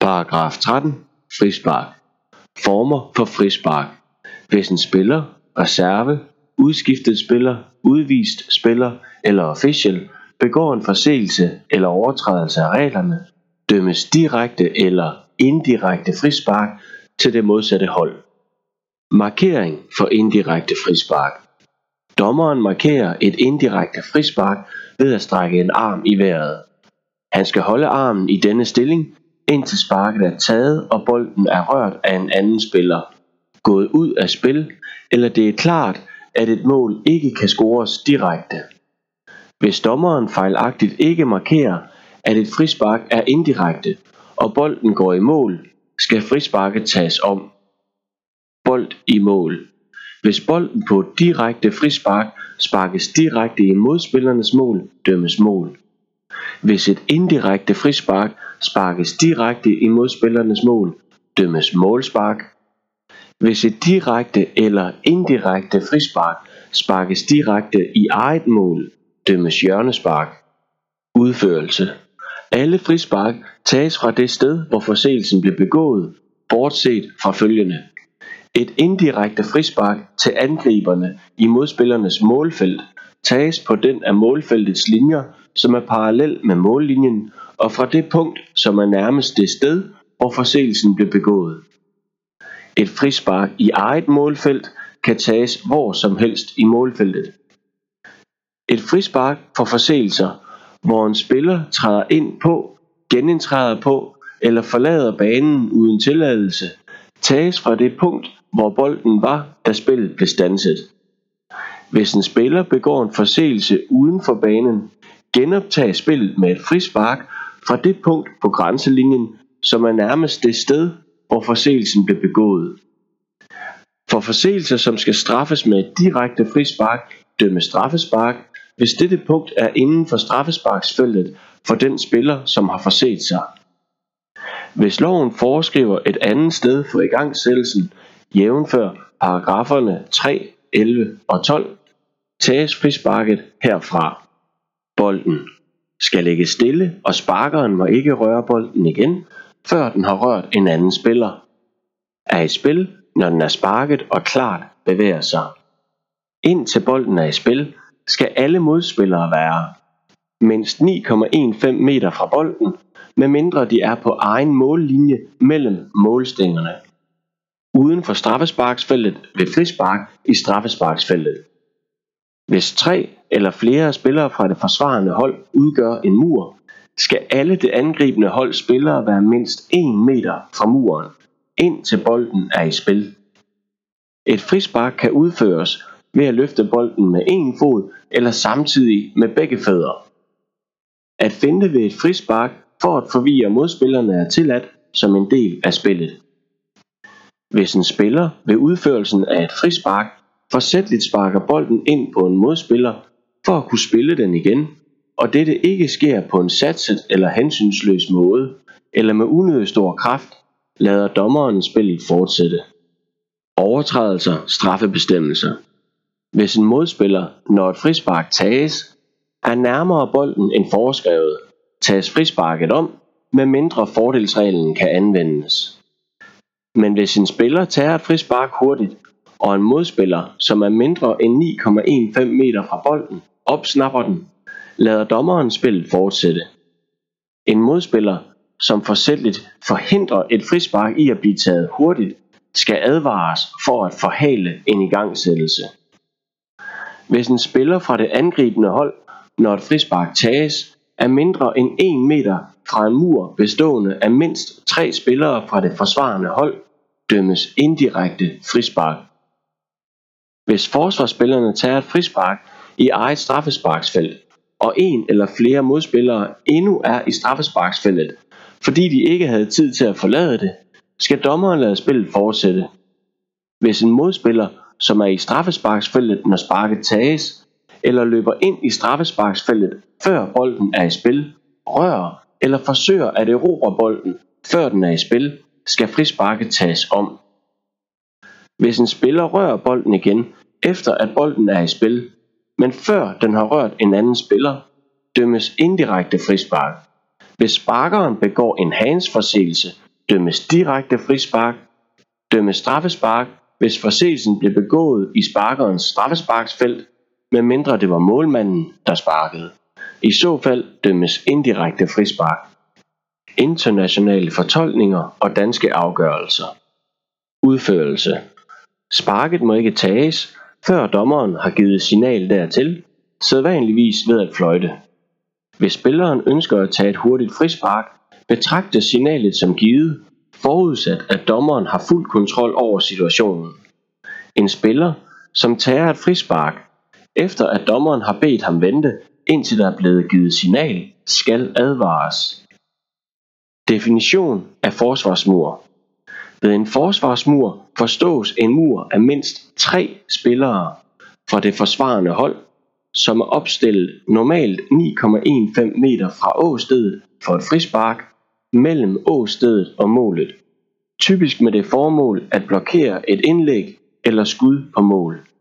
Paragraf 13. Frispark. Former for frispark. Hvis en spiller, reserve, udskiftet spiller, udvist spiller eller official begår en forseelse eller overtrædelse af reglerne, dømmes direkte eller indirekte frispark til det modsatte hold. Markering for indirekte frispark. Dommeren markerer et indirekte frispark ved at strække en arm i vejret. Han skal holde armen i denne stilling, indtil sparket er taget og bolden er rørt af en anden spiller, gået ud af spil, eller det er klart, at et mål ikke kan scores direkte. Hvis dommeren fejlagtigt ikke markerer, at et frispark er indirekte, og bolden går i mål, skal frisparket tages om. Bold i mål. Hvis bolden på direkte frispark sparkes direkte i modspillernes mål, dømmes mål. Hvis et indirekte frispark sparkes direkte i modspillernes mål, dømmes målspark. Hvis et direkte eller indirekte frispark sparkes direkte i eget mål, dømmes hjørnespark. Udførelse. Alle frispark tages fra det sted, hvor forseelsen blev begået, bortset fra følgende. Et indirekte frispark til angriberne i modspillernes målfelt tages på den af målfeltets linjer, som er parallel med mållinjen, og fra det punkt, som er nærmest det sted, hvor forseelsen blev begået. Et frispark i eget målfelt kan tages hvor som helst i målfeltet. Et frispark for forseelser, hvor en spiller træder ind på, genindtræder på eller forlader banen uden tilladelse, tages fra det punkt, hvor bolden var, da spillet blev standset. Hvis en spiller begår en forseelse uden for banen, genoptages spillet med et frispark fra det punkt på grænselinjen, som er nærmest det sted, hvor forseelsen blev begået. For forseelser, som skal straffes med et direkte frispark, dømmes straffespark, hvis dette punkt er inden for straffesparksfeltet for den spiller, som har forset sig. Hvis loven foreskriver et andet sted for igangsættelsen, jævnfør paragraferne 3, 11 og 12, tages frisparket herfra. Bolden skal ligge stille, og sparkeren må ikke røre bolden igen, før den har rørt en anden spiller. Er i spil, når den er sparket og klart bevæger sig. Indtil bolden er i spil, skal alle modspillere være mindst 9,15 meter fra bolden, medmindre de er på egen mållinje mellem målstængerne. Uden for straffesparksfeltet ved frispark i straffesparksfeltet. Hvis 3 eller flere spillere fra det forsvarende hold udgør en mur, skal alle det angribende hold spillere være mindst 1 meter fra muren, indtil bolden er i spil. Et frispark kan udføres ved at løfte bolden med en fod eller samtidig med begge fødder. At finte ved et frispark for at forvirre modspillerne er tilladt som en del af spillet. Hvis en spiller ved udførelsen af et frispark forsætligt sparker bolden ind på en modspiller for at kunne spille den igen, og dette ikke sker på en satset eller hensynsløs måde, eller med unødig stor kraft, lader dommeren spillet fortsætte. Overtrædelser, straffebestemmelser. Hvis en modspiller, når et frispark tages, er nærmere bolden end foreskrevet, tages frisparket om, medmindre fordelsreglen kan anvendes. Men hvis en spiller tager et frispark hurtigt, og en modspiller, som er mindre end 9,15 meter fra bolden, opsnapper den, lader dommeren spillet fortsætte. En modspiller, som forsætligt forhindrer et frispark i at blive taget hurtigt, skal advares for at forhale en igangsættelse. Hvis en spiller fra det angribende hold, når et frispark tages, er mindre end 1 meter fra en mur bestående af mindst 3 spillere fra det forsvarende hold, dømmes indirekte frispark. Hvis forsvarsspillerne tager et frispark i eget straffesparksfelt, og en eller flere modspillere endnu er i straffesparksfeltet, fordi de ikke havde tid til at forlade det, skal dommeren lade spillet fortsætte. Hvis en modspiller, som er i straffesparksfeltet, når sparket tages, eller løber ind i straffesparksfeltet, før bolden er i spil, rører eller forsøger at erobre bolden, før den er i spil, skal frisparket tages om. Hvis en spiller rører bolden igen, efter at bolden er i spil, men før den har rørt en anden spiller, dømmes indirekte frispark. Hvis sparkeren begår en handsforseelse, dømmes direkte frispark, dømmes straffespark, hvis forseelsen blev begået i sparkerens straffesparksfelt, medmindre det var målmanden, der sparkede. I så fald dømmes indirekte frispark. Internationale fortolkninger og danske afgørelser. Udførelse. Sparket må ikke tages, før dommeren har givet signal dertil, sædvanligvis ved at fløjte. Hvis spilleren ønsker at tage et hurtigt frispark, betragtes signalet som givet, forudsat at dommeren har fuld kontrol over situationen. En spiller, som tager et frispark, efter at dommeren har bedt ham vente, indtil der er blevet givet signal, skal advares. Definition af forsvarsmur. Ved en forsvarsmur forstås en mur af mindst 3 spillere fra det forsvarende hold, som er opstillet normalt 9,15 meter fra åstedet for et frispark mellem åstedet og målet, typisk med det formål at blokere et indlæg eller skud på mål.